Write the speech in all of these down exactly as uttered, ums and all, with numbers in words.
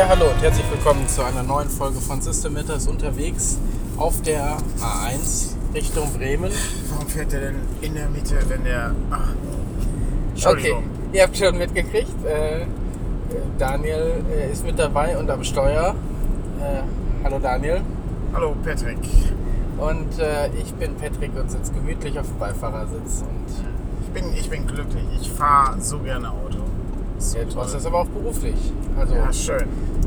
hallo und herzlich willkommen zu einer neuen Folge von System Matters unterwegs auf der A eins Richtung Bremen. Warum fährt der denn in der Mitte, wenn der... Ach, okay, ihr habt schon mitgekriegt, äh, Daniel äh, ist mit dabei und am Steuer. Äh, hallo Daniel. Hallo Patrick. Und äh, ich bin Patrick und sitze gemütlich auf dem Beifahrersitz. Und ich, bin, ich bin glücklich, ich fahre so gerne Auto. So ja, du machst das aber auch beruflich. Also, ja, schön.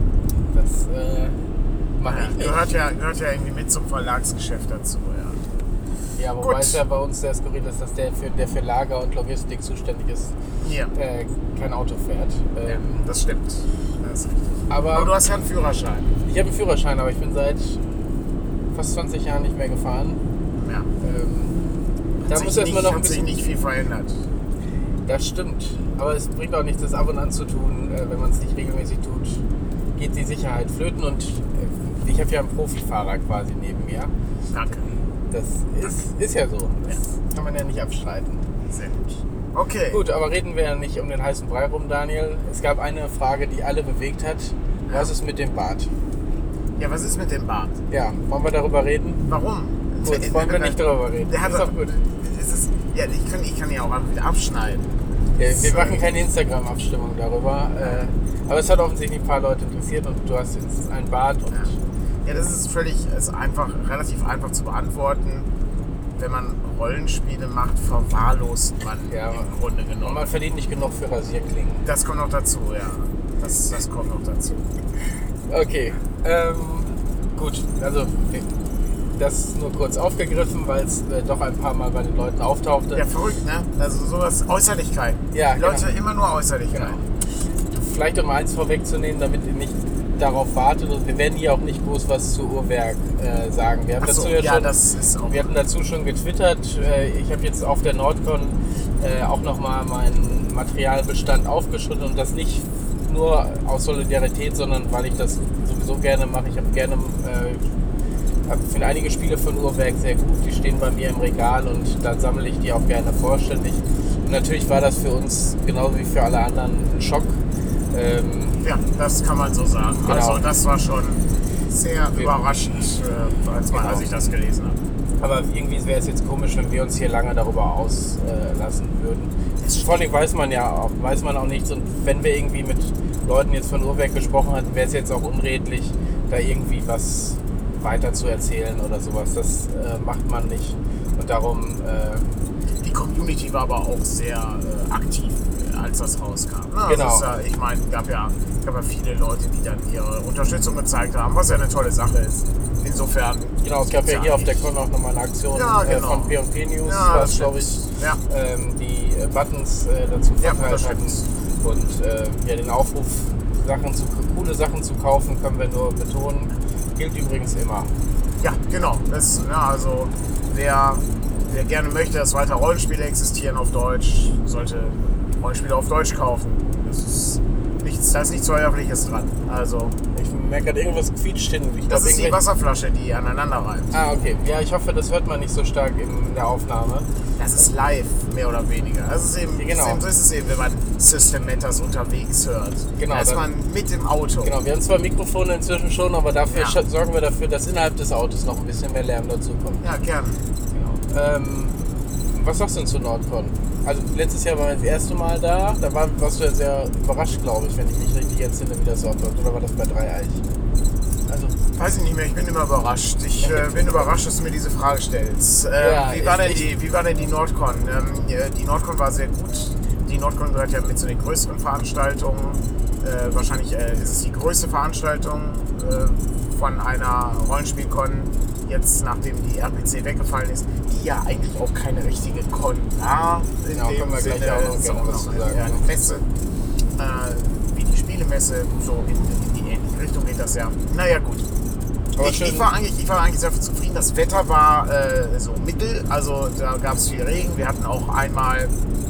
Das äh, mache ja, ich nicht. Gehört ja, gehört ja irgendwie mit zum Verlagsgeschäft dazu, ja. Ja, wobei es ja bei uns sehr skurril ist, dass der für, der für Lager und Logistik zuständig ist, ja. äh, kein Auto fährt. Ähm, ja, das stimmt. Das ist richtig. Aber, aber du hast ja einen Führerschein. Ich habe einen Führerschein, aber ich bin seit fast zwanzig Jahren nicht mehr gefahren. Ja. Ähm, da muss erstmal noch ein bisschen... Hat sich nicht viel verändert. Das stimmt, aber es bringt auch nichts, das ab und an zu tun, äh, wenn man es nicht regelmäßig tut, geht die Sicherheit flöten und äh, ich habe ja einen Profifahrer quasi neben mir. Danke. Das ist, ist ja so, das ja. kann man ja nicht abstreiten. Sehr gut. Okay. Gut, aber reden wir ja nicht um den heißen Brei rum, Daniel. Es gab eine Frage, die alle bewegt hat. Ja. Was ist mit dem Bart? Ja, was ist mit dem Bart? Ja, wollen wir darüber reden? Warum? Gut, wollen wir nicht darüber reden. Der hat ist doch gut. Ist es, ja, ich kann, ich kann ja auch einfach wieder abschneiden. Ja, wir so. machen keine Instagram-Abstimmung darüber. Äh, aber es hat offensichtlich ein paar Leute interessiert und du hast jetzt einen Bart. Und ja. ja, das ist völlig, ist einfach, relativ einfach zu beantworten. Wenn man Rollenspiele macht, verwahrlost man ja, im Grunde genommen. Und man verdient nicht genug für Rasierklingen. Das kommt noch dazu, ja. Das, das kommt noch dazu. Okay, ähm, gut, also das nur kurz aufgegriffen, weil es äh, doch ein paar Mal bei den Leuten auftauchte. Ja, verrückt, ne? Also sowas, Äußerlichkeit. Ja, Die Leute genau. immer nur Äußerlichkeit. Genau. Vielleicht um eins vorwegzunehmen, damit ihr nicht darauf wartet, und wir werden hier auch nicht groß was zu Uhrwerk äh, sagen. Wir, haben Ach so, dazu ja ja, schon, das ist auch wir hatten dazu schon getwittert. Äh, ich habe jetzt auf der Nordcon äh, auch nochmal meinen Materialbestand aufgeschüttet und das nicht nur aus Solidarität, sondern weil ich das sowieso gerne mache. Ich habe gerne äh, finde einige Spiele von Uhrwerk sehr gut, die stehen bei mir im Regal und da sammle ich die auch gerne vollständig. Und natürlich war das für uns, genauso wie für alle anderen, ein Schock. Ähm, ja, das kann man so sagen. Genau. Also das war schon sehr okay. überraschend, äh, als, man, genau. als ich das gelesen habe. Aber irgendwie wäre es jetzt komisch, wenn wir uns hier lange darüber auslassen äh, würden. Vor allem weiß man ja auch, weiß man auch nichts, und wenn wir irgendwie mit Leuten jetzt von Uhrwerk gesprochen hatten, wäre es jetzt auch unredlich, da irgendwie was weiter zu erzählen oder sowas. Das äh, macht man nicht. Und darum... Äh, die Community war aber auch sehr äh, aktiv, als das rauskam. Ne? Genau. Also es, äh, ich meine, es gab ja, gab ja viele Leute, die dann ihre Unterstützung gezeigt haben, was ja eine tolle Sache ist. Insofern... Genau, es gab ja hier auf der Con auch nochmal eine Aktion ja, genau. äh, von P und P News, ja, was, glaube ich, ja. ähm, die äh, Buttons äh, dazu verteilt ja, hatten. Und äh, ja, den Aufruf, Sachen zu, coole Sachen zu kaufen, können wir nur betonen. Gilt übrigens immer. Ja, genau. Das, ja, also wer, wer gerne möchte, dass weiter Rollenspiele existieren auf Deutsch, sollte Rollenspiele auf Deutsch kaufen. Das ist nichts, da ist nichts Verwerfliches dran. Also, ich merke gerade, irgendwas quietscht hin. Ich das glaub, ist die Wasserflasche, die aneinander reibt. Ah, okay. Ja, ich hoffe, das hört man nicht so stark in der Aufnahme. Das ist live, mehr oder weniger. Das ist eben, genau. so ist es eben, wenn man System Matters unterwegs hört. Genau, da ist man mit im Auto. Genau, wir haben zwar Mikrofone inzwischen schon, aber dafür ja. sorgen wir dafür, dass innerhalb des Autos noch ein bisschen mehr Lärm dazu kommt. Ja, gern. Genau. Ähm, was sagst du denn zu Nordcon? Also letztes Jahr war wir das erste Mal da, da war, warst du ja sehr überrascht, glaube ich, wenn ich mich richtig entsinne, wie das so abläuft. Oder war das bei Dreieich? Also, weiß ich nicht mehr, ich bin immer überrascht. Ich äh, bin überrascht, dass du mir diese Frage stellst. Äh, ja, wie, war denn die, wie war denn die Nordcon? Ähm, die Nordcon war sehr gut. Die Nordcon gehört ja mit zu den größeren Veranstaltungen. Äh, wahrscheinlich äh, ist es die größte Veranstaltung äh, von einer Rollenspielcon, jetzt nachdem die R P C weggefallen ist, die ja eigentlich auch keine richtige Con war. In ja, dem können wir Sinne, gleich auch noch gerne was zu sagen. Eine Messe, äh, wie die Spielemesse, so in, in die ähnliche Richtung geht das ja. Naja, gut. Ich, ich, war eigentlich, ich war eigentlich sehr zufrieden. Das Wetter war äh, so mittel, also da gab es viel Regen. Wir hatten auch einmal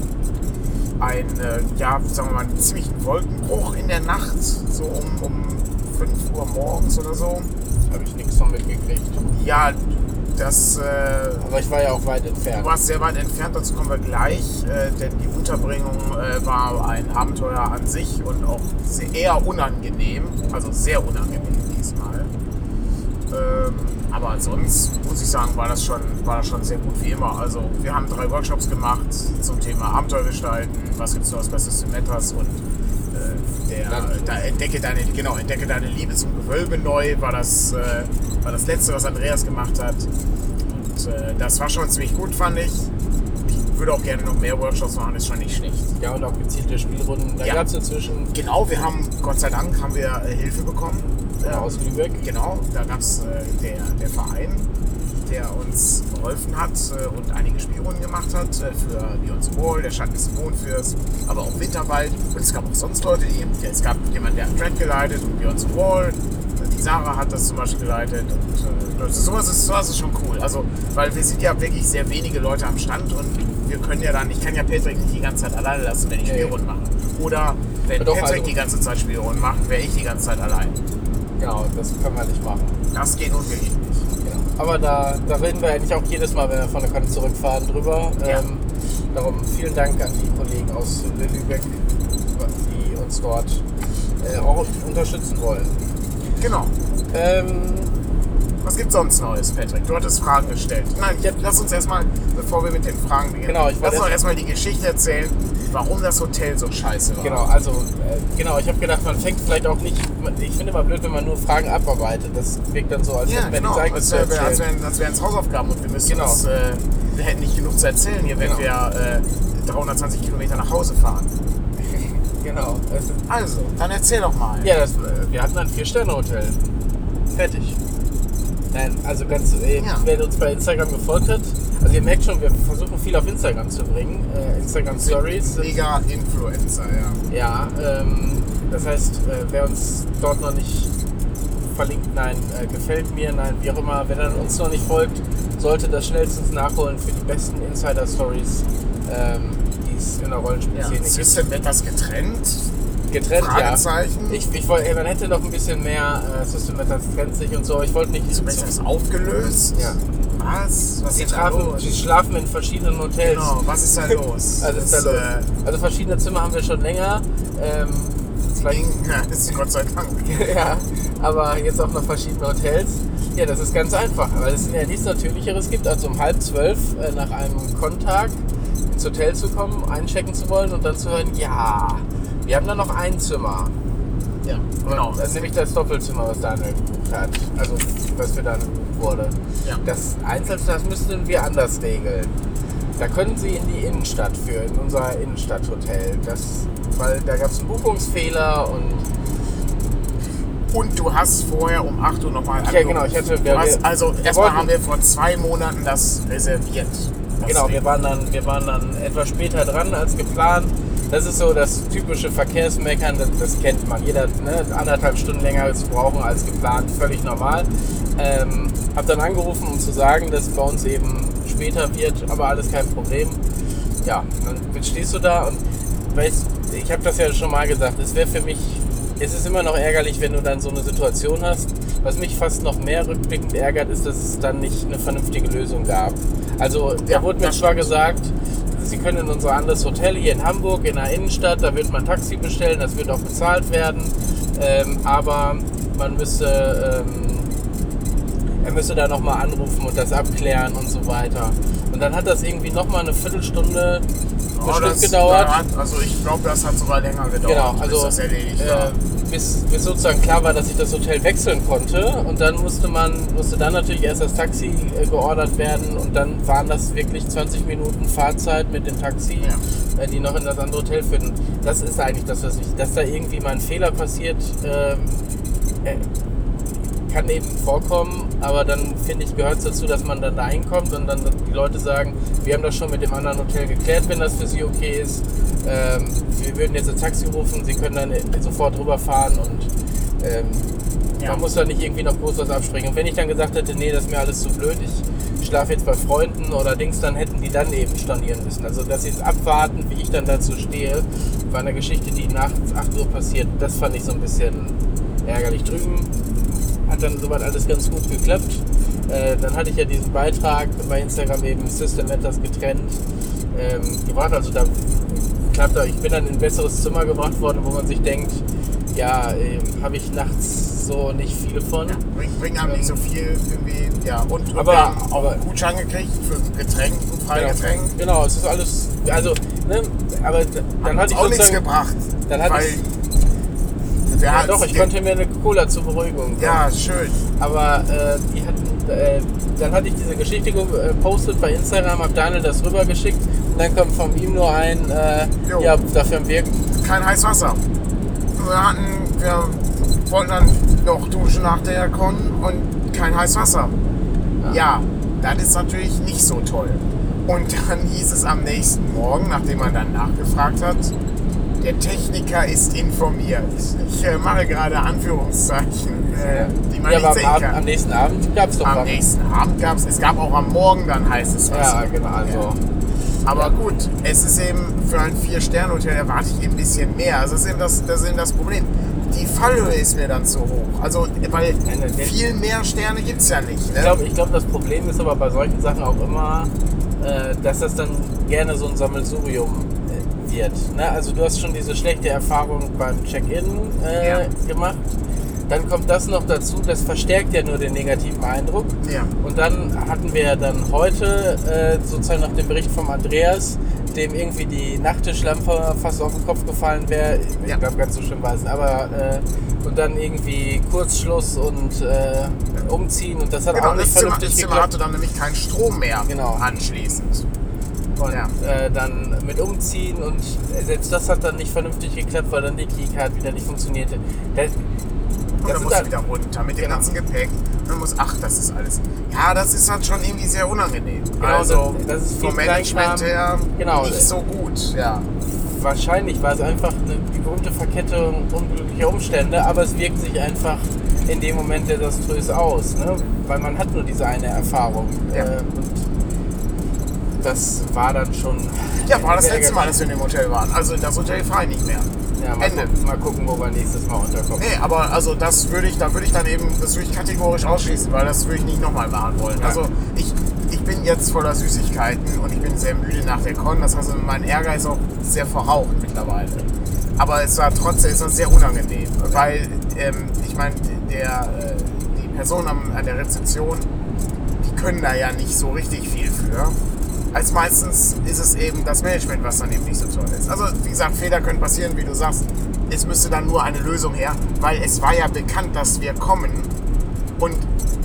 einen, äh, ja, sagen wir mal, einen ziemlichen Wolkenbruch in der Nacht, so um, um fünf Uhr morgens oder so. Habe ich nichts von mitgekriegt. Ja, Das, äh, Aber ich war ja auch weit entfernt. Du warst sehr weit entfernt, dazu kommen wir gleich, äh, denn die Unterbringung äh, war ein Abenteuer an sich und auch sehr, eher unangenehm, also sehr unangenehm diesmal. Ähm, aber sonst muss ich sagen, war das, schon, war das schon sehr gut wie immer. Also wir haben drei Workshops gemacht zum Thema Abenteuergestalten, was gibt es aus bei System Matters und äh, der, da entdecke, deine, genau, entdecke deine Liebe zum Gewölbe neu, war das, äh, war das letzte, was Andreas gemacht hat. Und äh, das war schon ziemlich gut, fand ich. Ich würde auch gerne noch mehr Workshops machen, ist schon nicht schlecht. Ja, und auch gezielte Spielrunden. Da Ja. gab es inzwischen... Genau, wir haben, Gott sei Dank, haben wir äh, Hilfe bekommen. Ja, aus Lübeck. Genau, da gab es äh, der, der Verein, der uns geholfen hat äh, und einige Spielrunden gemacht hat äh, für Beyond the Wall, der Schatten des Mondfürs, aber auch Winterwald. Und es gab auch sonst Leute, die eben, es gab jemanden, der hat Dread geleitet und Beyond the Wall. Die Sarah hat das zum Beispiel geleitet und äh, sowas, ist, sowas ist schon cool. Also, weil wir sind ja wirklich sehr wenige Leute am Stand und wir können ja dann, ich kann ja Patrick nicht die ganze Zeit alleine lassen, wenn ich Nee. Spielrunden mache. Oder wenn Doch, Patrick also- die ganze Zeit Spielrunden macht, wäre ich die ganze Zeit allein. Genau, das können wir nicht machen. Das geht und geht nicht. Genau. Aber da, da reden wir eigentlich auch jedes Mal, wenn wir von der Kante zurückfahren, drüber. Ja. Ähm, darum vielen Dank an die Kollegen aus Lübeck, die uns dort äh, auch unterstützen wollen. Genau. Ähm, Was gibt's sonst Neues, Patrick? Du hattest Fragen gestellt. Nein, jetzt lass uns erstmal, bevor wir mit den Fragen beginnen, Genau, ich lass wollte uns erst- erstmal die Geschichte erzählen, warum das Hotel so scheiße war. Genau, also äh, genau, ich habe gedacht, man fängt vielleicht auch nicht, ich finde immer blöd, wenn man nur Fragen abarbeitet. Das wirkt dann so, als Ja, hätten wir genau. nichts eigenes Als, zu wär, als, erzählen. wären, als wären es Hausaufgaben und wir müssen Genau. uns, äh, wir hätten nicht genug zu erzählen hier, wenn Genau. wir äh, dreihundertzwanzig Kilometer nach Hause fahren. Genau. Es ist, Also, dann erzähl doch mal. ja, das, äh, wir hatten ein Vier-Sterne-Hotel. Fertig. Nein, also ganz, äh, Ja. wer uns bei Instagram gefolgt hat, also ihr merkt schon, wir versuchen viel auf Instagram zu bringen. Äh, Instagram Stories. Mega Influencer, ja. Ja, ähm, das heißt, äh, wer uns dort noch nicht verlinkt, nein, äh, gefällt mir, nein, wie auch immer, wer dann uns noch nicht folgt, sollte das schnellstens nachholen für die besten Insider-Stories, ähm, die es in der ja. Rollenspielszene gibt. System Matters getrennt? Getrennt, Fragezeichen? ja. Ich, ich wollte, ey, man hätte noch ein bisschen mehr äh, System Matters trennt sich und so. Ich wollte nicht. System Matters aufgelöst? Ja. Was? Was Sie, ist da trafen, los? sie schlafen in verschiedenen Hotels. Genau, was ist da los? Also, ist da Das, los. äh, Also verschiedene Zimmer haben wir schon länger. Ähm, vielleicht, Ja, das ist Gott sei Dank. ja, aber jetzt auch noch verschiedene Hotels. Ja, das ist ganz einfach, weil es ja nichts Natürlicheres gibt, als um halb zwölf äh, nach einem Kontag ins Hotel zu kommen, einchecken zu wollen und dann zu hören, ja, wir haben da noch ein Zimmer. Ja, Genau, das ist nämlich das Doppelzimmer, was Daniel gebucht hat. Also, was für Daniel gebucht wurde. Ja. Das Einzelzimmer, das müssten wir anders regeln. Da können Sie in die Innenstadt führen, in unser Innenstadthotel. Das, weil da gab es einen Buchungsfehler und Und du hast vorher um acht Uhr nochmal Ja, genau, ich hatte- Du wir- hast, wir- also wir erstmal wollten- haben wir vor zwei Monaten das reserviert. Das genau, wir Ding. waren, dann, wir waren dann etwas später dran als geplant. Das ist so das typische Verkehrsmeckern, das, das kennt man. Jeder ne, anderthalb Stunden länger zu brauchen als geplant, völlig normal. Ähm, hab dann angerufen, um zu sagen, dass es bei uns eben später wird, aber alles kein Problem. Ja, dann stehst du da und weißt, ich habe das ja schon mal gesagt, es wäre für mich, es ist immer noch ärgerlich, wenn du dann so eine Situation hast. Was mich fast noch mehr rückblickend ärgert, ist, dass es dann nicht eine vernünftige Lösung gab. Also da Ja, wurde mir das zwar stimmt. gesagt, Sie können in unser anderes Hotel hier in Hamburg, in der Innenstadt, da wird man ein Taxi bestellen, das wird auch bezahlt werden, ähm, aber man müsste, ähm, er müsste da nochmal anrufen und das abklären und so weiter. Und dann hat das irgendwie nochmal eine Viertelstunde Oh, bestimmt das, gedauert. da Hat, also ich glaube, das hat sogar länger gedauert, Genau, also bis das erledigt war. äh, bis, bis sozusagen klar war, dass ich das Hotel wechseln konnte und dann musste man musste dann natürlich erst das Taxi äh, geordert werden und dann waren das wirklich zwanzig Minuten Fahrzeit mit dem Taxi, Ja. äh, die noch in das andere Hotel führten. Das ist eigentlich das, was ich, dass da irgendwie mal ein Fehler passiert, ähm, äh, kann eben vorkommen, aber dann finde ich, gehört es dazu, dass man dann da hinkommt und dann die Leute sagen, wir haben das schon mit dem anderen Hotel geklärt, wenn das für Sie okay ist. Ähm, wir würden jetzt ein Taxi rufen, Sie können dann sofort rüberfahren und ähm, Ja. man muss da nicht irgendwie noch groß was abspringen. Und wenn ich dann gesagt hätte, nee, das ist mir alles zu blöd, ich schlafe jetzt bei Freunden oder Dings, dann hätten die dann eben stornieren müssen. Also dass sie jetzt abwarten, wie ich dann dazu stehe, war eine Geschichte, die nachts acht Uhr passiert, das fand ich so ein bisschen ärgerlich. Drüben hat dann soweit alles ganz gut geklappt. Äh, dann hatte ich ja diesen Beitrag bei Instagram eben System Matters getrennt ähm, gebracht. Also da klappt er. Ich bin dann in ein besseres Zimmer gebracht worden, wo man sich denkt, ja, äh, habe ich nachts so nicht viele von. Ja, bringen bring einem ähm, nicht so viel irgendwie, ja. Und, und aber, wir haben auch aber, einen Gutschein gekriegt für ein Getränk, ein Freigetränk. Genau, genau, es ist alles, also, ne, aber dann hatte ich auch nichts gebracht. Dann hatte weil ich, ja doch, ich konnte mir eine Cola zur Beruhigung. Ja, schön. Aber äh, die hatten, äh, dann hatte ich diese Geschichte gepostet bei Instagram, hab Daniel das rübergeschickt und dann kommt von ihm nur ein, äh, ja, dafür haben wir kein heißes Wasser. Wir hatten, wir wollten dann noch duschen nach der Con und kein heißes Wasser. Ja. ja, das ist natürlich nicht so toll. Und dann hieß es am nächsten Morgen, nachdem man dann nachgefragt hat, der Techniker ist informiert. Ich äh, mache gerade Anführungszeichen, äh, die man ja, nicht sehen Abend, kann. Am nächsten Abend gab es doch Am was. nächsten Abend gab es, es gab auch am Morgen dann heißes Wasser. Ja, genau. Also. Ja. Aber ja. gut, es ist eben für ein Vier-Sterne-Hotel erwarte ich eben ein bisschen mehr. Also das ist eben das, das, ist eben das Problem. Die Fallhöhe ist mir dann zu hoch. Also, weil viel mehr Sterne gibt es ja nicht. Ne? Ich glaube, ich glaub, das Problem ist aber bei solchen Sachen auch immer, äh, dass das dann gerne so ein Sammelsurium äh, wird. Ne? Also du hast schon diese schlechte Erfahrung beim Check-in äh, ja. gemacht. Dann kommt das noch dazu, das verstärkt ja nur den negativen Eindruck. Ja. Und dann hatten wir dann heute äh, sozusagen nach dem Bericht vom Andreas, dem irgendwie die Nachttischlampe fast auf den Kopf gefallen wäre. Ich ja. glaube, ganz so schlimm war es. Aber äh, und dann irgendwie Kurzschluss und äh, umziehen und das hat genau, auch nicht das vernünftig Zimmer, geklappt. Das Zimmer hatte dann nämlich keinen Strom mehr genau. anschließend. Und ja. äh, dann mit umziehen und selbst das hat dann nicht vernünftig geklappt, weil dann die Keycard wieder nicht funktionierte. Das, Und dann musst du wieder runter mit dem genau. ganzen Gepäck. Und dann muss, ach, das ist alles. Ja, das ist halt schon irgendwie sehr unangenehm. Genau, also das, das ist vom Management her genau, nicht so gut. Ja. Wahrscheinlich war es einfach eine, die berühmte Verkettung unglücklicher Umstände, aber es wirkt sich einfach in dem Moment desaströs aus. Ne? Weil man hat nur diese eine Erfahrung. Ja. Äh, und das war dann schon... Ja, war das letzte Mal, dass wir in dem Hotel waren. Also in das Hotel fahre ich nicht mehr. Ja, mal, Ende. Gucken, mal gucken, wo wir nächstes Mal unterkommen. Nee, aber also das würde ich, da würde ich dann eben, das würde ich kategorisch ausschließen, weil das würde ich nicht nochmal machen wollen. Ja. Also ich, ich bin jetzt voller Süßigkeiten und ich bin sehr müde nach der Con. Das heißt, mein Ärger ist auch sehr verraucht mittlerweile. Aber es war trotzdem es war sehr unangenehm, weil ähm, ich meine, der, äh, die Personen am, an der Rezeption, die können da ja nicht so richtig viel für. Als meistens ist es eben das Management, was dann eben nicht so toll ist. Also wie gesagt, Fehler können passieren, wie du sagst. Es müsste dann nur eine Lösung her, weil es war ja bekannt, dass wir kommen. Und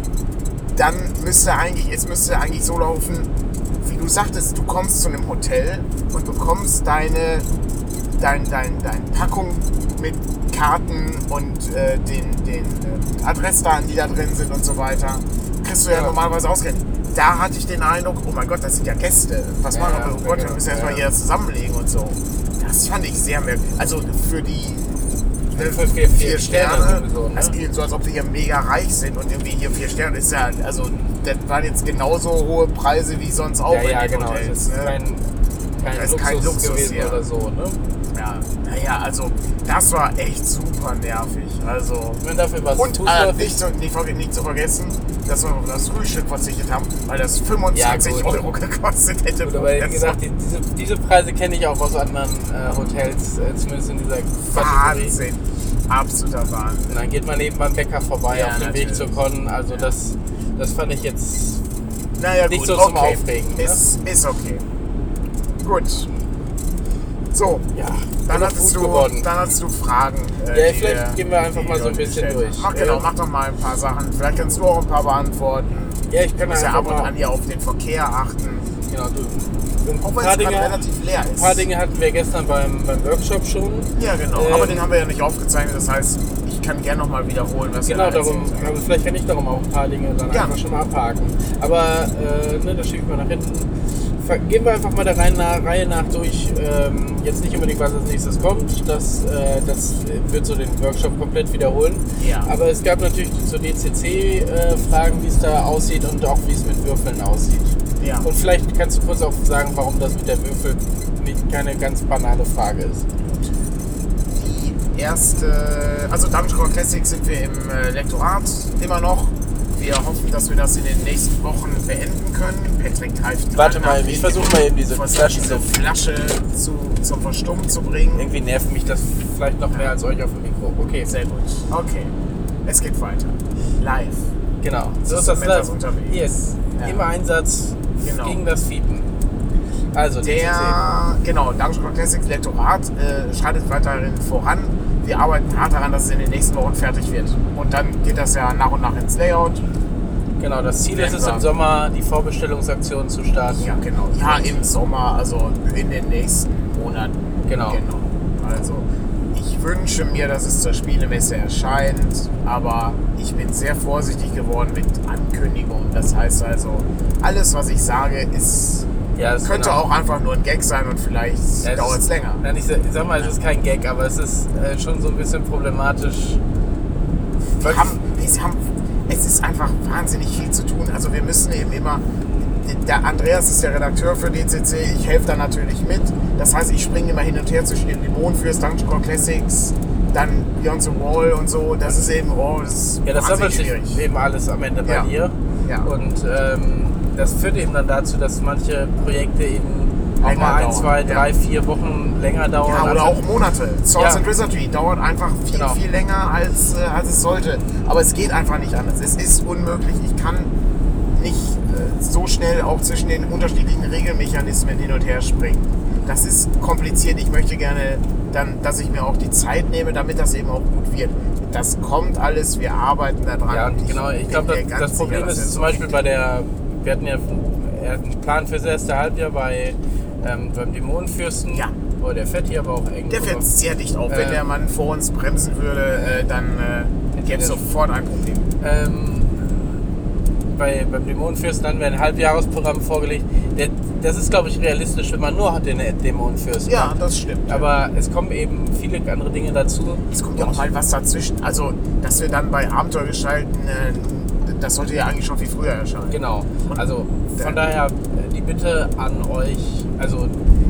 dann müsste eigentlich, es müsste eigentlich so laufen, wie du sagtest, du kommst zu einem Hotel und bekommst deine, dein, dein, dein Packung mit Karten und äh, den, den äh, Adressdaten, die da drin sind und so weiter. Kriegst du ja, ja normalerweise ausgerechnet. Da hatte ich den Eindruck, oh mein Gott, das sind ja Gäste. Was ja, machen wir? Oh Gott, wir müssen erstmal hier zusammenlegen und so. Das fand ich sehr merkwürdig. Also für die für vier, vier, vier Sterne, Sterne so, ne? Das klingt so, als ob wir hier mega reich sind und irgendwie hier vier Sterne ist ja, also das waren jetzt genauso hohe Preise wie sonst auch ja, in ja, den genau. Hotels. Das ist ne? kein, kein, das ist Luxus kein Luxus gewesen hier. oder so, ne? Ja, naja, also das war echt super nervig. Also und dafür war es und äh, nicht, zu, nicht, nicht zu vergessen, dass wir auf das Frühstück verzichtet haben, weil das fünfundzwanzig ja, Euro gekostet hätte. Gut, aber wie gesagt, die, diese, diese Preise kenne ich auch aus anderen äh, Hotels, äh, zumindest in dieser Kategorie. Wahnsinn. Absoluter Wahnsinn. Und dann geht man eben beim Bäcker vorbei ja, auf dem natürlich. Weg zur Con. Also ja. das, das fand ich jetzt naja, nicht gut, so okay. zum Aufregen. Ist, ne? ist okay. Gut. So, ja, dann hattest, du, dann hattest du Fragen. Äh, ja, vielleicht gehen wir einfach mal so ein bisschen durch. Mach, genau, mach doch mal ein paar Sachen. Vielleicht kannst du auch ein paar beantworten. Ja, ich kann ja einfach ab und mal an hier auf den Verkehr achten. Genau, du. Auch wenn es gerade relativ leer ist. Ein paar Dinge hatten wir gestern beim, beim Workshop schon. Ja, genau. Ähm, Aber den haben wir ja nicht aufgezeichnet. Das heißt, ich kann gerne nochmal wiederholen, was genau, wir da darum. Also vielleicht kann ich darum auch ein paar Dinge dann ja. einfach schon mal abhaken. Aber äh, ne, das schiebe ich mal nach hinten. Gehen wir einfach mal der Reihe nach, Reihe nach durch. Ähm, jetzt nicht unbedingt, was als nächstes kommt. Das, äh, das wird so den Workshop komplett wiederholen. Ja. Aber es gab natürlich zu D C C-Fragen, äh, wie es da aussieht und auch wie es mit Würfeln aussieht. Ja. Und vielleicht kannst du kurz auch sagen, warum das mit der Würfel nicht keine ganz banale Frage ist. Die erste, also Dungeon Core Classic sind wir im äh, Lektorat immer noch. wir hoffen, dass wir das in den nächsten Wochen beenden können. Patrick greift Warte mal, ich versuche mal eben diese Flasche, diese Flasche zu, zum Verstummen zu bringen. Irgendwie nervt mich das vielleicht noch mehr als euch auf dem Mikro. Okay. Sehr gut. Okay. Es geht weiter. Live. Genau. So ist das live. Unterwegs. Yes. Ja. Immer Einsatz genau. gegen das Fiepen. Also, der, genau, Dungeon Classics Lektorat äh, schreitet weiterhin voran. Wir arbeiten hart daran, dass es in den nächsten Wochen fertig wird. Und dann geht das ja nach und nach ins Layout. Genau, das Ziel ist es im Sommer, die Vorbestellungsaktion zu starten. Ja, genau. Ja, im Sommer, also in den nächsten Monaten. Genau. genau. Also, ich wünsche mir, dass es zur Spielemesse erscheint, aber ich bin sehr vorsichtig geworden mit Ankündigungen. Das heißt also, alles, was ich sage, ist... Ja, könnte genau. auch einfach nur ein Gag sein und vielleicht ja, dauert es länger. Nein, ich, ich sag mal, es ist kein Gag, aber es ist äh, schon so ein bisschen problematisch. Wir haben, wir haben, es ist einfach wahnsinnig viel zu tun. Also wir müssen eben immer, der Andreas ist der Redakteur für D C C, ich helfe da natürlich mit. Das heißt, ich springe immer hin und her zwischen dem Dämonenfürst, Dungeon Core Classics, dann Beyond the Wall und so. Das ist eben, oh, das ist ja, das sammelt sich eben alles am Ende bei ja. dir. Ja. Und ähm, das führt eben dann dazu, dass manche Projekte eben auch länger mal ein, dauern. zwei, drei, ja. vier Wochen länger dauern. Ja, oder also, auch Monate. Swords ja. and Wizardry dauert einfach viel, genau. viel länger, als, äh, als es sollte. Aber es geht einfach nicht anders. Es ist unmöglich. Ich kann nicht äh, so schnell auch zwischen den unterschiedlichen Regelmechanismen hin und her springen. Das ist kompliziert. Ich möchte gerne, dann, dass ich mir auch die Zeit nehme, damit das eben auch gut wird. Das kommt alles, wir arbeiten da dran. Ja, genau. Ich glaube, das, das Problem sicher, ist zum Beispiel bei der... Wir hatten ja einen Plan fürs erste Halbjahr bei, ähm, beim Dämonenfürsten. Ja. Oh, der fährt hier aber auch eng. Der fährt sehr dicht auf. Ähm, Wenn der Mann vor uns bremsen würde, äh, dann äh, gäbe es sofort ein Problem. Ähm, bei, beim Dämonenfürsten haben wir ein Halbjahresprogramm vorgelegt. Der, das ist, glaube ich, realistisch, wenn man nur den Dämonenfürsten Ja, hat. das stimmt. Aber es kommen eben viele andere Dinge dazu. Es kommt ja auch mal was dazwischen. Also, dass wir dann bei Abenteuer gestalten, äh, das sollte ja eigentlich schon viel früher erscheinen. Genau. Also von daher die Bitte an euch, also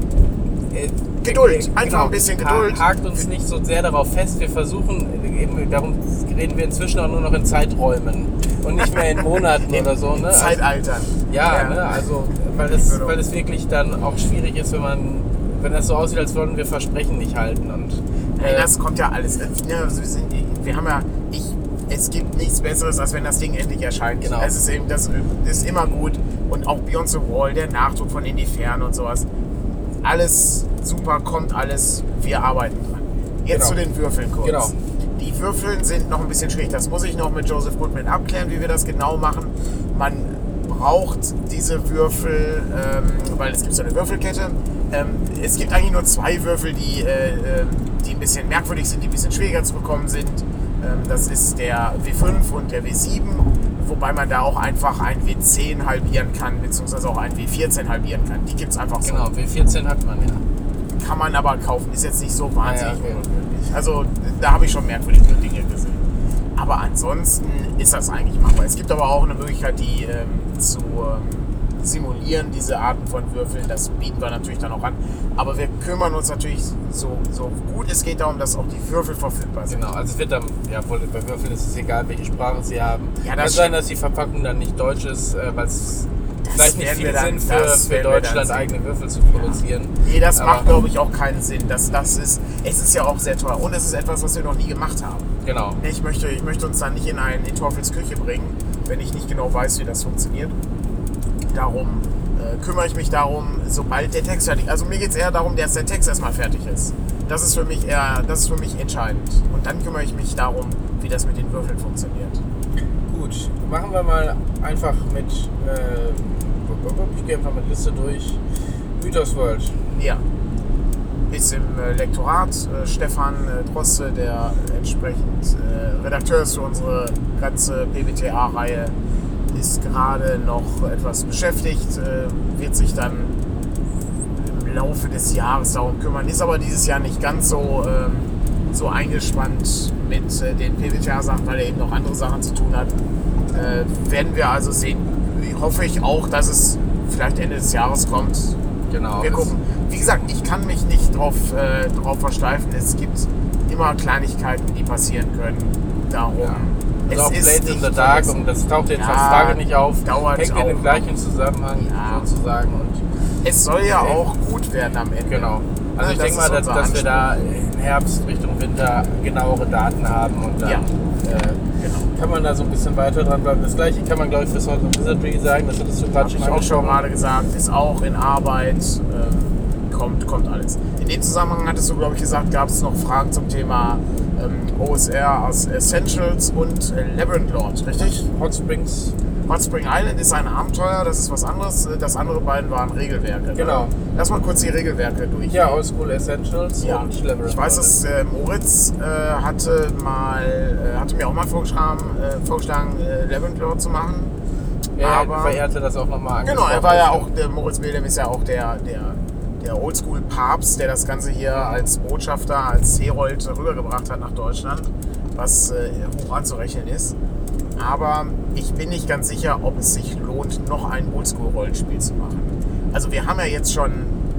äh, Geduld, einfach genau, ein bisschen Geduld. Hakt uns nicht so sehr darauf fest. Wir versuchen, eben, darum reden wir inzwischen auch nur noch in Zeiträumen und nicht mehr in Monaten oder so. Ne? Zeitaltern. Ja, ja. Ne? Also weil es, weil es wirklich dann auch schwierig ist, wenn man, wenn das so aussieht, als würden wir Versprechen nicht halten. Und, äh, ja, das kommt ja alles. Ja, wir, sind, wir haben ja, ich Es gibt nichts Besseres, als wenn das Ding endlich erscheint. Genau. Es ist eben, das ist immer gut. Und auch Beyond the Wall, der Nachdruck von In die Ferne und sowas. Alles super, kommt alles. Wir arbeiten dran. Jetzt genau. zu den Würfeln kurz. Genau. Die Würfeln sind noch ein bisschen schwierig. Das muss ich noch mit Joseph Goodman abklären, wie wir das genau machen. Man braucht diese Würfel, ähm, weil es gibt so eine Würfelkette. Ähm, es gibt eigentlich nur zwei Würfel, die, äh, die ein bisschen merkwürdig sind, die ein bisschen schwieriger zu bekommen sind. Das ist der W fünf und der W sieben, wobei man da auch einfach ein W zehn halbieren kann, beziehungsweise auch ein W vierzehn halbieren kann. Die gibt es einfach so. Genau, W vierzehn hat man ja. Kann man aber kaufen, ist jetzt nicht so wahnsinnig ja, okay. unmöglich. Also da habe ich schon merkwürdige Dinge gesehen. Aber ansonsten ist das eigentlich machbar. Es gibt aber auch eine Möglichkeit, die ähm, zu ähm, simulieren, diese Arten von Würfeln. Das bieten wir natürlich dann auch an. Aber wir kümmern uns natürlich so, so gut es geht darum, dass auch die Würfel verfügbar sind. Genau, also es wird dann, ja, bei Würfeln ist es egal, welche Sprache sie haben. Ja, Kann sein, dass die Verpackung dann nicht deutsch ist, weil es vielleicht nicht viel Sinn für, für Deutschland eigene Würfel zu produzieren. Ja. Nee, das aber macht, glaube ich, auch keinen Sinn. Das, das ist, es ist ja auch sehr teuer und es ist etwas, was wir noch nie gemacht haben. Genau. Ich möchte, ich möchte uns dann nicht in, ein, in Teufels Küche bringen, wenn ich nicht genau weiß, wie das funktioniert. Darum äh, kümmere ich mich darum, sobald der Text fertig ist. Also mir geht es eher darum, dass der Text erstmal fertig ist. Das ist für mich eher, das ist für mich entscheidend. Und dann kümmere ich mich darum, wie das mit den Würfeln funktioniert. Gut, machen wir mal einfach mit, äh, ich gehe einfach mit Liste durch. Mythos World. Ja. Ist im äh, Lektorat. Äh, Stefan äh, Droste, der entsprechend äh, Redakteur ist für unsere ganze P B T A-Reihe, ist gerade noch etwas beschäftigt, äh, wird sich dann im Laufe des Jahres darum kümmern, ist aber dieses Jahr nicht ganz so, ähm, so eingespannt mit äh, den P B T A-Sachen, weil er eben noch andere Sachen zu tun hat. Äh, werden wir also sehen. Hoffe ich auch, dass es vielleicht Ende des Jahres kommt. Genau. Wir gucken. Wie gesagt, ich kann mich nicht drauf, äh, drauf versteifen. Es gibt immer Kleinigkeiten, die passieren können. Darum ja. Also auch Blades in the Dark, und das taucht jetzt ja, als Frage nicht auf, hängt in dem gleichen Zusammenhang ja. sozusagen. Und es soll ja auch gut werden am Ende. Genau. Also ich denke mal, dass, dass wir da im Herbst Richtung Winter genauere Daten haben und dann ja. äh, genau. kann man da so ein bisschen weiter dran bleiben. Das gleiche kann man, glaube ich, für Swords of Wizardry sagen, das hattest du gerade schon auch schon gerade gesagt, ist auch in Arbeit, äh, kommt, kommt alles. In dem Zusammenhang hattest du, glaube ich, gesagt, gab es noch Fragen zum Thema ähm, O S R als Essentials und äh, Labyrinth Lord, richtig? Hot Springs. Hot Spring Island ist ein Abenteuer, das ist was anderes. Das andere beiden waren Regelwerke. Genau. Ne? Lass mal kurz die Regelwerke durch. Ja, Oldschool Essentials ja. und Labyrinth. Ich weiß, dass äh, Moritz äh, hatte, mal, äh, hatte mir auch mal vorgeschlagen, äh, vorgeschlagen äh, Labyrinth Lord zu machen. Ja, aber er hatte das auch nochmal angesprochen. Genau, er war ja auch, der Moritz Bildem ist ja auch der, der, der Oldschool-Papst, der das Ganze hier als Botschafter, als Herold rübergebracht hat nach Deutschland, was äh, hoch anzurechnen ist. Aber ich bin nicht ganz sicher, ob es sich lohnt, noch ein Oldschool-Rollenspiel zu machen. Also wir haben ja jetzt schon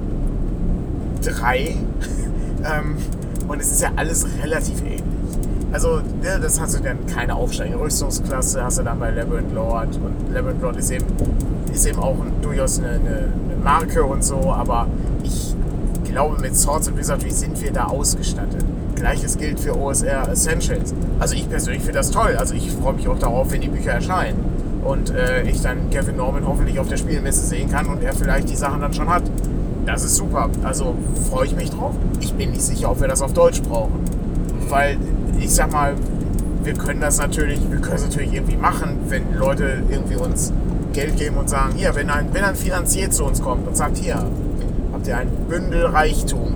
drei ähm, und es ist ja alles relativ ähnlich. Also ne, das hast du dann keine aufsteigende Rüstungsklasse, hast du dann bei Labyrinth Lord, und Labyrinth Lord ist eben, ist eben auch ein, durchaus eine, eine, eine Marke und so, aber ich glaube, mit Swords of Wizardry sind wir da ausgestattet. Gleiches gilt für O S R Essentials. Also ich persönlich finde das toll. Also ich freue mich auch darauf, wenn die Bücher erscheinen und äh, ich dann Kevin Norman hoffentlich auf der Spielmesse sehen kann und er vielleicht die Sachen dann schon hat. Das ist super. Also freue ich mich drauf. Ich bin nicht sicher, ob wir das auf Deutsch brauchen. Weil ich sag mal, wir können das natürlich, wir können es natürlich irgendwie machen, wenn Leute irgendwie uns Geld geben und sagen, hier, wenn ein, wenn ein Finanzier zu uns kommt und sagt, hier, habt ihr ein Bündel Reichtum,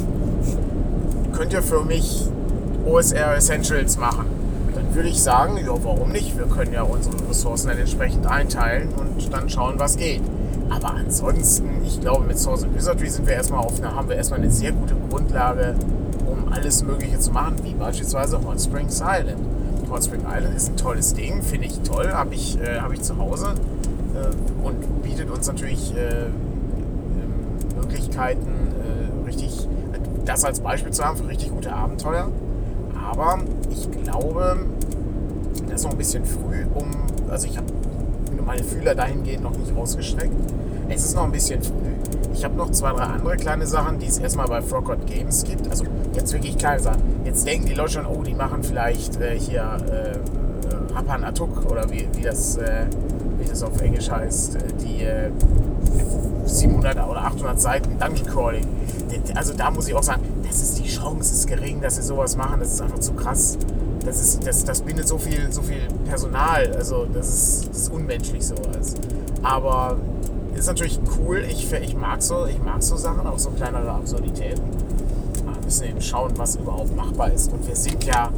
könnt ihr für mich O S R Essentials machen? Dann würde ich sagen, ja, warum nicht? Wir können ja unsere Ressourcen dann entsprechend einteilen und dann schauen, was geht. Aber ansonsten, ich glaube, mit Swords of Wizardry sind wir erstmal auf eine, haben wir erstmal eine sehr gute Grundlage, um alles Mögliche zu machen, wie beispielsweise Hot Springs Island. Hot Spring Island ist ein tolles Ding, finde ich toll, habe ich, äh, hab ich zu Hause äh, und bietet uns natürlich äh, Möglichkeiten, äh, richtig das als Beispiel zu haben für richtig gute Abenteuer. Aber ich glaube, das ist noch ein bisschen früh, um, also ich habe meine Fühler dahingehend noch nicht ausgestreckt. Es ist noch ein bisschen früh. Ich habe noch zwei, drei andere kleine Sachen, die es erstmal bei Frogott Games gibt. Also jetzt wirklich kleine Sachen. Jetzt denken die Leute schon, oh, die machen vielleicht äh, hier äh, Hapan Atuk oder wie, wie, das, äh, wie das auf Englisch heißt. Die äh, siebenhundert oder achthundert Seiten Dungeon Crawling. Also da muss ich auch sagen, das ist die Chance ist gering, dass sie sowas machen. Das ist einfach zu krass. Das, ist, das, das bindet so viel, so viel Personal. Also das ist, das ist unmenschlich sowas. Aber ist natürlich cool. Ich, ich, mag so, ich mag so Sachen, auch so kleinere Absurditäten. Aber wir müssen eben schauen, was überhaupt machbar ist. Und wir sind ja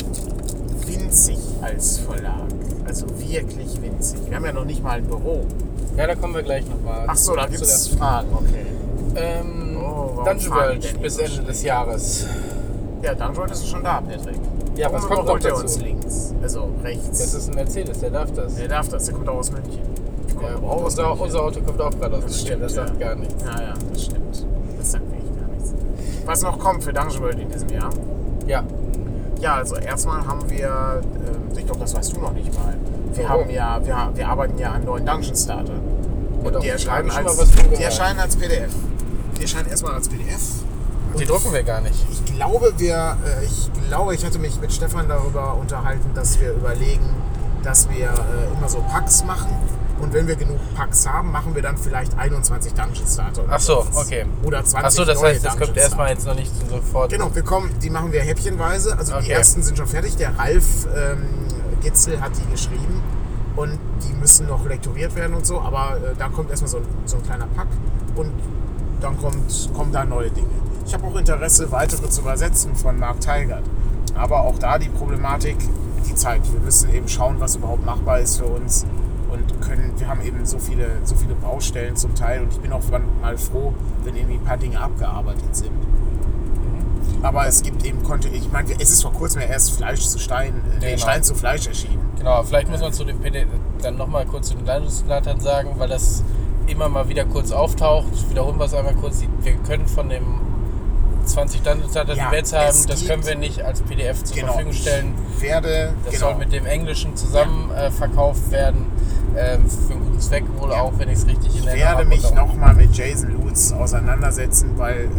winzig als Verlag. Also wirklich winzig. Wir haben ja noch nicht mal ein Büro. Ja, da kommen wir gleich nochmal. Ach so, da gibt es Fragen, okay. Ähm, oh, Dungeon World bis Ende des Jahres. Ja, Dungeon World ist schon da, Patrick. Ja, was kommt noch dazu? Uns links, also rechts. Das ist ein Mercedes, der darf das. Der darf das, der kommt auch aus München. Ja, auch aus unser, München. Unser Auto kommt auch gerade aus das München, stimmt, das sagt ja. gar nichts. Ja, ja, das stimmt. Das sagt wirklich gar nichts. Was noch kommt für Dungeon World in diesem Jahr? Ja. Ja, also erstmal haben wir, ich glaube, das weißt du noch nicht mal. Wir oh. haben ja, wir, wir arbeiten ja an neuen Dungeon Starter. Und ja, die, erscheinen als, die erscheinen als P D F. Die erscheinen erstmal als P D F. Die drucken wir gar nicht. Ich glaube, wir, ich glaube, ich hatte mich mit Stefan darüber unterhalten, dass wir überlegen, dass wir immer so Packs machen. Und wenn wir genug Packs haben, machen wir dann vielleicht einundzwanzig Dungeon Starter. Ach so, okay. Oder zwanzig Ach so, das heißt, das kommt erstmal jetzt noch nicht sofort. Genau, wir kommen, die machen wir häppchenweise. Also okay. Die ersten sind schon fertig. Der Ralf ähm, Gitzel hat die geschrieben. Und die müssen noch lektoriert werden und so. Aber äh, da kommt erstmal so, so ein kleiner Pack. Und dann kommt, kommen da neue Dinge. Ich habe auch Interesse, weitere zu übersetzen von Mark Teigert. Aber auch da die Problematik, die Zeit. Wir müssen eben schauen, was überhaupt machbar ist für uns. Und können, wir haben eben so viele, so viele Baustellen zum Teil. Und ich bin auch mal froh, wenn irgendwie ein paar Dinge abgearbeitet sind. Aber es gibt eben, konnte ich meine, es ist vor kurzem ja erst Fleisch zu Stein, genau. nee, Stein zu Fleisch erschienen. Genau, vielleicht muss man zu dem P D F dann nochmal kurz zu den Dungeon-Startern sagen, weil das immer mal wieder kurz auftaucht. Wiederholen wir es einmal kurz. Wir können von dem zwanzig Dungeon Starter ja, Events haben, das können wir nicht als P D F zur genau, Verfügung stellen. Werde, das genau. soll mit dem Englischen zusammen ja. äh, verkauft werden, ähm, für einen guten Zweck wohl ja. auch, wenn ich es richtig in Erinnerung habe. Ich werde mich nochmal mit Jason Lutz auseinandersetzen, weil äh,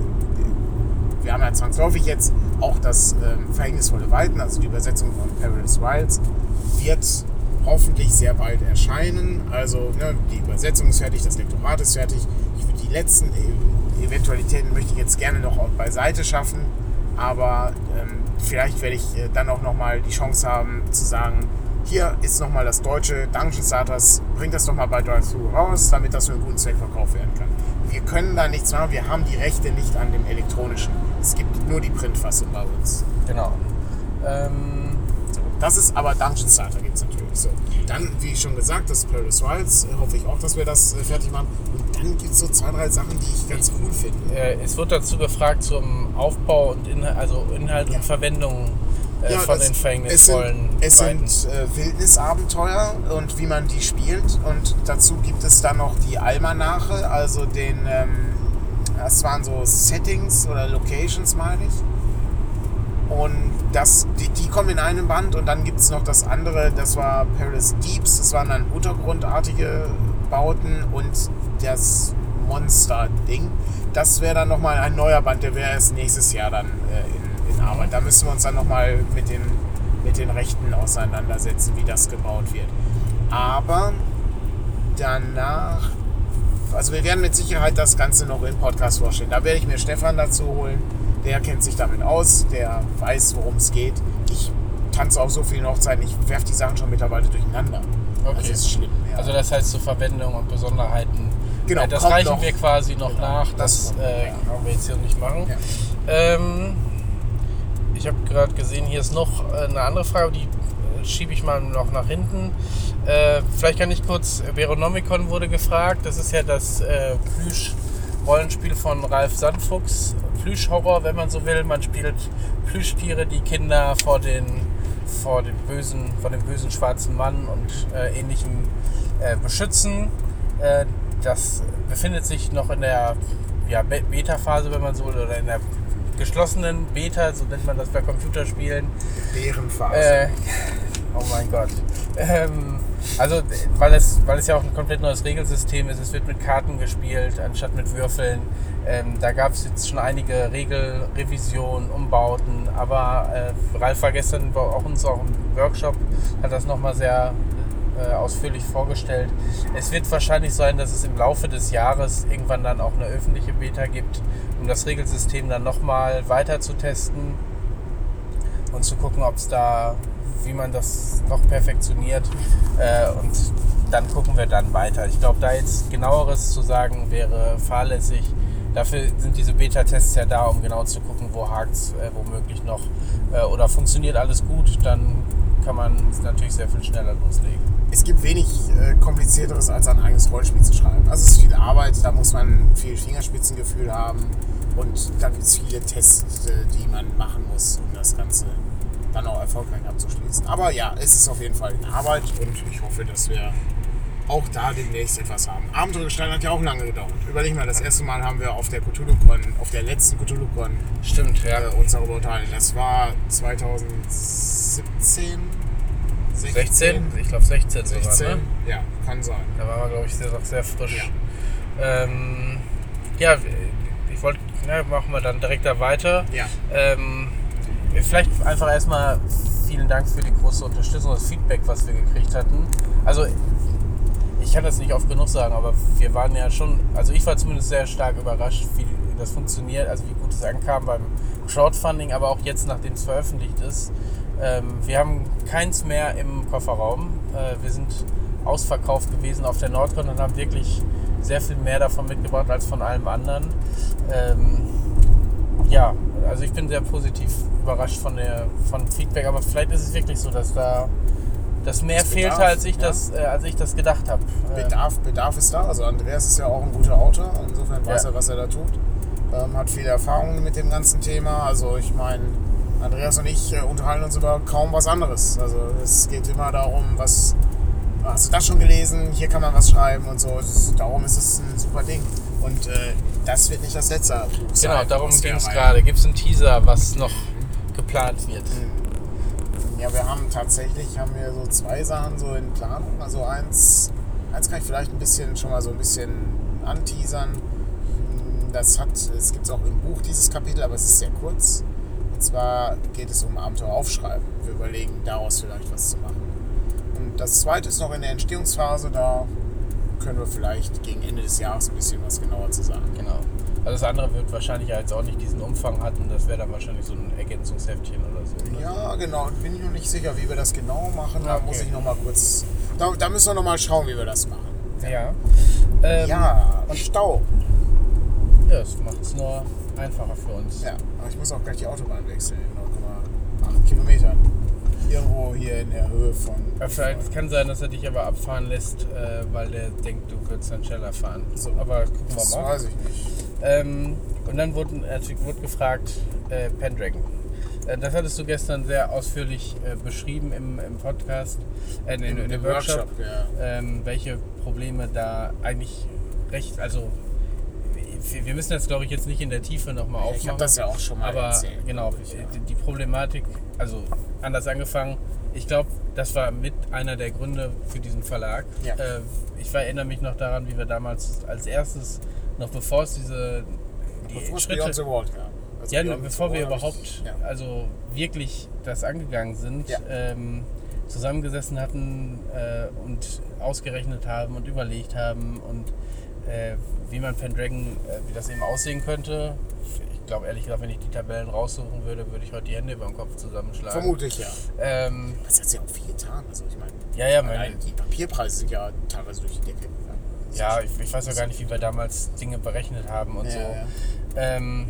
wir haben ja zwangsläufig jetzt auch das äh, Verhängnisvolle Weiten, also die Übersetzung von Perilous Wilds, wird hoffentlich sehr bald erscheinen. Also ne, die Übersetzung ist fertig, das Lektorat ist fertig. Ich würde die letzten e- Eventualitäten möchte ich jetzt gerne noch beiseite schaffen, aber ähm, vielleicht werde ich äh, dann auch nochmal die Chance haben zu sagen, hier ist nochmal das deutsche Dungeon Starters, bringt das doch mal bei Drive-Thru raus, damit das für einen guten Zweck verkauft werden kann. Wir können da nichts machen, wir haben die Rechte nicht an dem elektronischen. Es gibt nur die Printfassung bei uns. Genau. Ähm so, das ist aber Dungeon Starter gibt es natürlich. So. Dann, wie schon gesagt, das Perilous Wilds, äh, hoffe ich auch, dass wir das äh, fertig machen. Und dann gibt es so zwei, drei Sachen, die ich ganz cool finde. Äh, es wird dazu gefragt zum Aufbau und Inhalt, also Inhalt ja. und Verwendung äh, ja, von das, den verhängnisvollen Es sind, es sind äh, Wildnisabenteuer und wie man die spielt. Und dazu gibt es dann noch die Almanache, also den, ähm, das waren so Settings oder Locations, meine ich. Und das, die, die kommen in einem Band und dann gibt es noch das andere, das war Perilous Deeps, das waren dann untergrundartige Bauten und das Monster-Ding. Das wäre dann nochmal ein neuer Band, der wäre erst nächstes Jahr dann äh, in, in Arbeit. Da müssen wir uns dann nochmal mit den, mit den Rechten auseinandersetzen, wie das gebaut wird. Aber danach, also wir werden mit Sicherheit das Ganze noch im Podcast vorstellen. Da werde ich mir Stefan dazu holen. Der kennt sich damit aus, der weiß, worum es geht. Ich tanze auf so vielen Hochzeiten, ich werfe die Sachen schon mittlerweile durcheinander. Okay. Das ist schlimm. Ja. Also das heißt zur Verwendung und Besonderheiten. Genau, äh, das reichen noch. wir quasi noch genau, nach. Das, das äh, ja. können wir jetzt hier nicht machen. Ja. Ähm, ich habe gerade gesehen, hier ist noch eine andere Frage, die äh, schiebe ich mal noch nach hinten. Äh, vielleicht kann ich kurz, Veronomicon wurde gefragt. Das ist ja das äh, Plüsch-Rollenspiel von Ralf Sandfuchs. Plüschhorror, wenn man so will. Man spielt Plüschtiere, die Kinder vor den, vor den bösen, vor dem bösen schwarzen Mann und äh, ähnlichem äh, beschützen. Äh, das befindet sich noch in der ja, Beta-Phase, wenn man so will, oder in der geschlossenen Beta, so nennt man das bei Computerspielen. Bärenphase. Äh, oh mein Gott. Ähm, also, weil es, weil es ja auch ein komplett neues Regelsystem ist, es wird mit Karten gespielt, anstatt mit Würfeln. Ähm, da gab es jetzt schon einige Regelrevisionen, Umbauten, aber äh, Ralf war gestern bei uns auch im Workshop, hat das nochmal sehr äh, ausführlich vorgestellt. Es wird wahrscheinlich sein, dass es im Laufe des Jahres irgendwann dann auch eine öffentliche Beta gibt, um das Regelsystem dann nochmal weiter zu testen und zu gucken, ob es da, wie man das noch perfektioniert, äh, und dann gucken wir dann weiter. Ich glaube, da jetzt genaueres zu sagen wäre fahrlässig. Dafür sind diese Beta-Tests ja da, um genau zu gucken, wo hakt es äh, womöglich noch äh, oder funktioniert alles gut, dann kann man es natürlich sehr viel schneller loslegen. Es gibt wenig äh, komplizierteres, als ein eigenes Rollenspiel zu schreiben. Also es ist viel Arbeit, da muss man viel Fingerspitzengefühl haben und da gibt es viele Tests, äh, die man machen muss, um das Ganze dann auch erfolgreich abzuschließen. Aber ja, es ist auf jeden Fall in Arbeit und ich hoffe, dass wir auch da demnächst etwas haben. Abenteuergestein hat ja auch lange gedauert. Überleg mal, das erste Mal haben wir auf der Cthulhu-Con, auf der letzten Cthulhu-Con Stimmt, ja. äh, uns darüber unterhalten. Das war zwanzig siebzehn, sechzehn? sechzehn? Ich glaube sechzehn sogar, sechzehn? ne? Ja, kann sein. Da waren wir, glaube ich, sehr, noch sehr frisch. Ja, ähm, ja ich wollte, na, machen wir dann direkt da weiter. Ja. Ähm, vielleicht einfach erstmal vielen Dank für die große Unterstützung, das Feedback, was wir gekriegt hatten. Also ich kann das nicht oft genug sagen, aber wir waren ja schon, also ich war zumindest sehr stark überrascht, wie das funktioniert, also wie gut es ankam beim Crowdfunding, aber auch jetzt, nachdem es veröffentlicht ist. Ähm, wir haben keins mehr im Kofferraum. Äh, wir sind ausverkauft gewesen auf der Nordcon und haben wirklich sehr viel mehr davon mitgebracht als von allem anderen. Ähm, ja, also ich bin sehr positiv überrascht von der von Feedback, aber vielleicht ist es wirklich so, dass da das mehr das fehlte, Bedarf, als ich, ja. das, äh, als ich das gedacht habe. Bedarf, Bedarf ist da. Also Andreas ist ja auch ein guter Autor. Insofern weiß ja. er, was er da tut. Ähm, hat viele Erfahrungen mit dem ganzen Thema. Also ich meine, Andreas und ich äh, unterhalten uns über kaum was anderes. Also es geht immer darum, was hast du das schon gelesen? Hier kann man was schreiben und so. Das, darum ist es ein super Ding. Und äh, das wird nicht das letzte Buch sein. Genau, darum ging es gerade. Gibt es einen Teaser, was noch mhm. geplant wird? Ja, wir haben tatsächlich haben wir so zwei Sachen so in Planung. Also eins, eins kann ich vielleicht ein bisschen schon mal so ein bisschen anteasern. Das hat, es gibt auch im Buch dieses Kapitel, aber es ist sehr kurz. Und zwar geht es um Abenteuer aufschreiben. Wir überlegen, daraus vielleicht was zu machen. Und das zweite ist noch in der Entstehungsphase, da können wir vielleicht gegen Ende des Jahres ein bisschen was genauer zu sagen. Genau. Also das andere wird wahrscheinlich jetzt auch nicht diesen Umfang hatten, das wäre dann wahrscheinlich so ein Ergänzungsheftchen oder so. Oder? Ja, genau. Bin ich noch nicht sicher, wie wir das genau machen. Da okay. muss ich noch mal kurz, da, da müssen wir noch mal schauen, wie wir das machen. Ja. Ähm, ja, und Stau. Ja, das macht es nur einfacher für uns. Ja, aber ich muss auch gleich die Autobahn wechseln. neun Komma acht Kilometer. Irgendwo hier in der Höhe von... Ja, vielleicht kann sein, dass er dich aber abfahren lässt, äh, weil der denkt, du würdest dann schneller fahren. So, aber gucken wir mal. Das weiß ich nicht. Ähm, und dann wurde, natürlich wurde gefragt, äh, Pendragon. Äh, das hattest du gestern sehr ausführlich äh, beschrieben im, im Podcast, äh, in, in, in dem Workshop, Workshop ja. ähm, welche Probleme da eigentlich recht, also wir müssen das, glaube ich, jetzt nicht in der Tiefe nochmal aufmachen. Ich habe das ja auch schon mal aber erzählt. Genau, die, die Problematik, also anders angefangen, ich glaube, das war mit einer der Gründe für diesen Verlag. Ja. Äh, ich erinnere mich noch daran, wie wir damals als erstes, noch bevor es diese die bevor Schritte... Beyond the World, ja. Also ja, Beyond bevor wir ich, überhaupt ja. also wirklich das angegangen sind, ja. ähm, zusammengesessen hatten äh, und ausgerechnet haben und überlegt haben und äh, wie man Pendragon, äh, wie das eben aussehen könnte. Ich glaube ehrlich gesagt, wenn ich die Tabellen raussuchen würde, würde ich heute die Hände über den Kopf zusammenschlagen. Vermutlich, ja. Ähm, das hat sich auch viel getan. Also ich meine, ja, ja, meine, die Papierpreise sind ja teilweise durch die Decke gegangen. Ja, ich, ich weiß ja gar nicht, wie wir damals Dinge berechnet haben und ja, so. Ja. Ähm,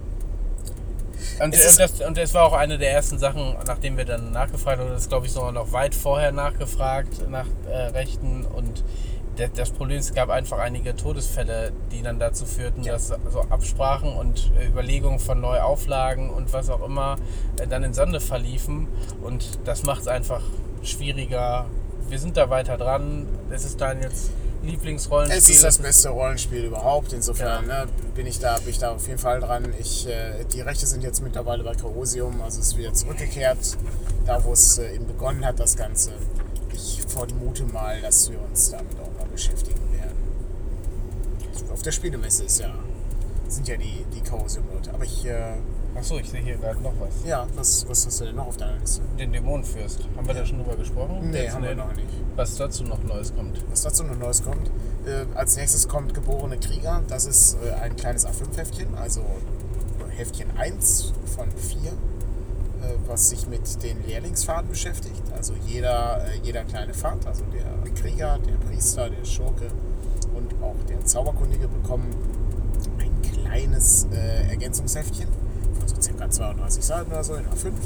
und, es das, und es war auch eine der ersten Sachen, nachdem wir dann nachgefragt haben, das ist, glaube ich, sogar noch weit vorher nachgefragt nach äh, Rechten. Und das, das Problem ist, es gab einfach einige Todesfälle, die dann dazu führten, ja. dass so Absprachen und äh, Überlegungen von Neuauflagen und was auch immer äh, dann in Sande verliefen. Und das macht es einfach schwieriger. Wir sind da weiter dran. Es ist dann jetzt Lieblingsrollenspiel. Es ist das beste Rollenspiel überhaupt. Insofern ja. ne, bin, ich da, bin ich da auf jeden Fall dran. Ich, äh, die Rechte sind jetzt mittlerweile bei Chaosium, also es ist wieder zurückgekehrt, da wo es äh, eben begonnen hat, das Ganze. Ich vermute mal, dass wir uns damit auch mal beschäftigen werden. Auf der Spielemesse ist ja, sind ja die, die Chaosium-Leute. Aber ich... Äh, Achso, ich sehe hier gerade noch was. Ja, was, was hast du denn noch auf deiner Liste? Den Dämonenfürst. Haben wir ja. da schon drüber gesprochen? Nee, Jetzt haben wir noch nicht. Was dazu noch Neues kommt? Was dazu noch Neues kommt? Äh, als nächstes kommt Geborene Krieger. Das ist äh, ein kleines A fünf Heftchen, also Heftchen eins von vier, äh, was sich mit den Lehrlingsfaden beschäftigt. Also jeder, äh, jeder kleine Pfad, also der Krieger, der Priester, der Schurke und auch der Zauberkundige bekommen ein kleines äh, Ergänzungsheftchen. So circa zweiunddreißig Seiten oder so in A fünf.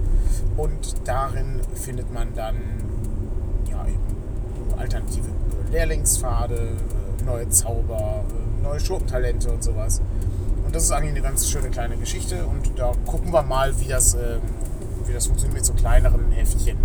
Und darin findet man dann ja, eben alternative Lehrlingspfade, neue Zauber, neue Schurkentalente und sowas. Und das ist eigentlich eine ganz schöne kleine Geschichte. Und da gucken wir mal, wie das, äh, wie das funktioniert mit so kleineren Heftchen.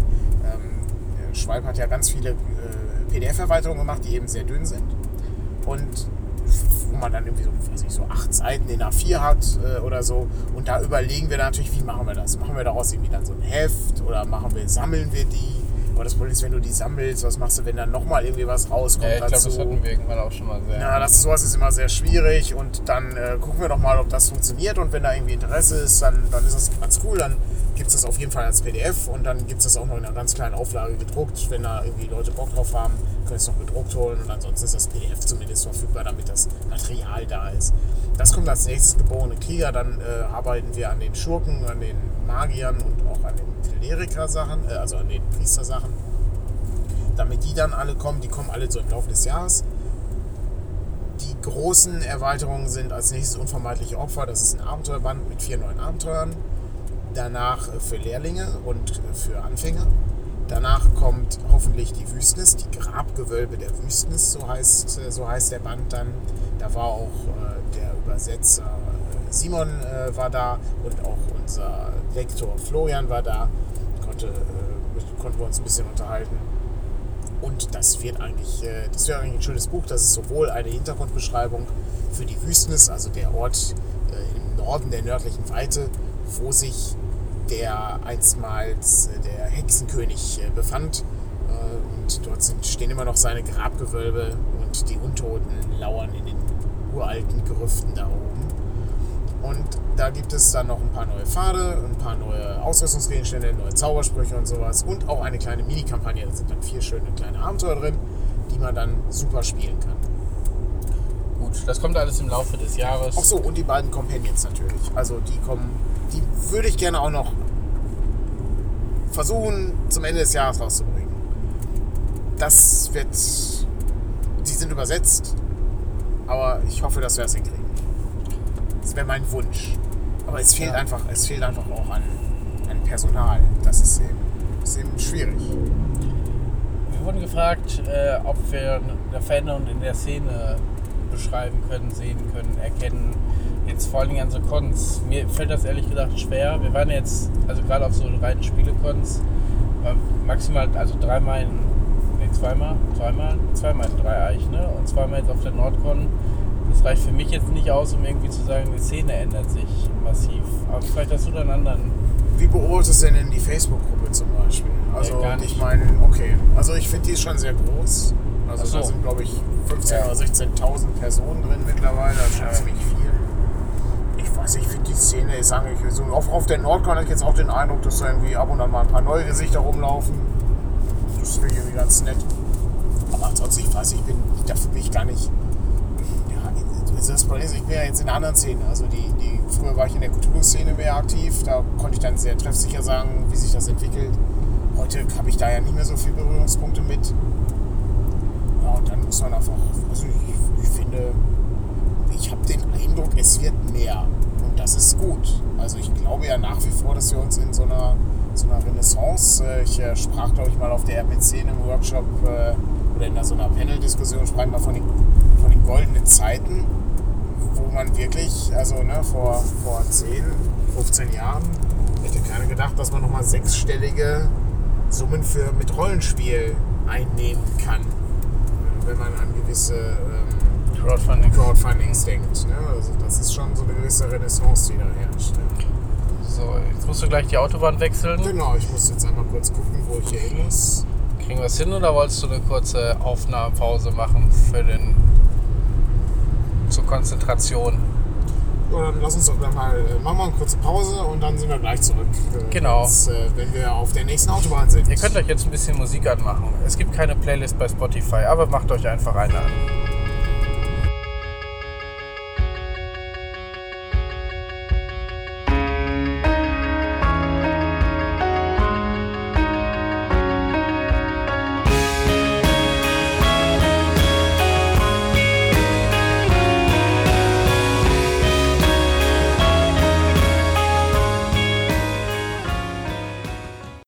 Ähm, Schwalb hat ja ganz viele äh, P D F-Erweiterungen gemacht, die eben sehr dünn sind. Und wo man dann irgendwie so, weiß ich, so acht Seiten in A vier hat äh, oder so. Und da überlegen wir natürlich, wie machen wir das? Machen wir daraus irgendwie dann so ein Heft oder machen wir, sammeln wir die? Aber das Problem ist, wenn du die sammelst, was machst du, wenn dann nochmal irgendwie was rauskommt ja, ich dazu? Ich glaube, das hatten wir irgendwann auch schon mal sehr. Ja, das, sowas ist immer sehr schwierig und dann äh, gucken wir doch mal, ob das funktioniert und wenn da irgendwie Interesse ist, dann, dann ist das ganz cool, dann gibt es das auf jeden Fall als P D F und dann gibt es das auch noch in einer ganz kleinen Auflage gedruckt. Wenn da irgendwie Leute Bock drauf haben, können es noch gedruckt holen und ansonsten ist das P D F zumindest verfügbar, damit das Material da ist. Das kommt als nächstes, Geborene Krieger, dann äh, arbeiten wir an den Schurken, an den Magiern und auch an den Kleriker-Sachen, äh, also an den Priester-Sachen. Damit die dann alle kommen, die kommen alle so im Laufe des Jahres. Die großen Erweiterungen sind als nächstes Unvermeidliche Opfer, das ist ein Abenteuerband mit vier neuen Abenteuern. Danach für Lehrlinge und für Anfänger. Danach kommt hoffentlich die Wüstnis, die Grabgewölbe der Wüstnis, so heißt, so heißt der Band dann. Da war auch äh, der Übersetzer äh, Simon äh, war da und auch unser Lektor Florian war da. Konnte, äh, konnten wir uns ein bisschen unterhalten. Und das wird eigentlich, das wäre eigentlich ein schönes Buch. Das ist sowohl eine Hintergrundbeschreibung für die Wüstnis, also der Ort im Norden der nördlichen Weite, wo sich der einstmals der Hexenkönig befand. Und dort sind, stehen immer noch seine Grabgewölbe und die Untoten lauern in den uralten Gerüften da oben. Und da gibt es dann noch ein paar neue Pfade, ein paar neue Ausrüstungsgegenstände, neue Zaubersprüche und sowas und auch eine kleine Mini-Kampagne. Da sind dann vier schöne kleine Abenteuer drin, die man dann super spielen kann. Gut, das kommt alles im Laufe des Jahres. Ach so, und die beiden Companions natürlich. Also die kommen, die würde ich gerne auch noch versuchen, zum Ende des Jahres rauszubringen. Das wird, die sind übersetzt, aber ich hoffe, dass wir das hinkriegen. Das wäre mein Wunsch. Aber es fehlt, ja. einfach, es fehlt einfach auch an, an Personal. Das ist eben, ist eben schwierig. Wir wurden gefragt, äh, ob wir eine Veränderung in der Szene beschreiben können, sehen können, erkennen. Jetzt vor allem an so Cons. Mir fällt das ehrlich gesagt schwer. Wir waren jetzt, also gerade auf so reinen Spiele-Cons, maximal, also dreimal, in, nee, zweimal, zweimal, zweimal in Dreieich, ne? Und zweimal jetzt auf der Nordcon. Das reicht für mich jetzt nicht aus, um irgendwie zu sagen, die Szene ändert sich massiv. Aber vielleicht hast du dann einen anderen. Wie beurteilst du denn die Facebook-Gruppe zum Beispiel? Also ja, gar nicht. Ich meine, okay, also ich finde die ist schon sehr groß. Also so. Da sind glaube ich fünfzehntausend ja. oder sechzehntausend Personen drin mittlerweile, das ist schon ja. ziemlich viel. Ich weiß nicht, ich finde die Szene ist eigentlich so. Auf, auf der Nordcon habe ich jetzt auch den Eindruck, dass da irgendwie ab und an mal ein paar neue Gesichter rumlaufen. Das finde ich irgendwie ganz nett. Aber ansonsten, ich weiß, ich bin, dafür bin ich gar nicht. Das Problem ist, ich bin ja jetzt in einer anderen Szene. Also die, die, früher war ich in der Cthulhu-Szene mehr aktiv. Da konnte ich dann sehr treffsicher sagen, wie sich das entwickelt. Heute habe ich da ja nicht mehr so viele Berührungspunkte mit. Ja, und dann muss man einfach, also ich, ich finde, ich habe den Eindruck, es wird mehr. Und das ist gut. Also ich glaube ja nach wie vor, dass wir uns in so einer, so einer Renaissance, ich äh, sprach glaube ich mal auf der R P C in einem Workshop äh, oder in so einer Panel-Diskussion, sprach mal von den, von den goldenen Zeiten, wo man wirklich, also ne, vor, vor zehn, fünfzehn Jahren hätte keiner gedacht, dass man nochmal sechsstellige Summen für, mit Rollenspiel einnehmen kann, wenn man an gewisse ähm, Crowdfunding. Crowdfundings denkt. Ne? Also das ist schon so eine gewisse Renaissance, die da herrscht. Ne? So, jetzt musst du gleich die Autobahn wechseln. Genau, ich muss jetzt einmal kurz gucken, wo ich hier hin muss. Kriegen wir es hin oder wolltest du eine kurze Aufnahmepause machen für den zur Konzentration? Ja, dann lass uns doch gleich mal, machen wir eine kurze Pause und dann sind wir gleich zurück. Genau. Jetzt, äh, wenn wir auf der nächsten Autobahn sind. Ihr könnt euch jetzt ein bisschen Musik anmachen. Es gibt keine Playlist bei Spotify, aber macht euch einfach eine an.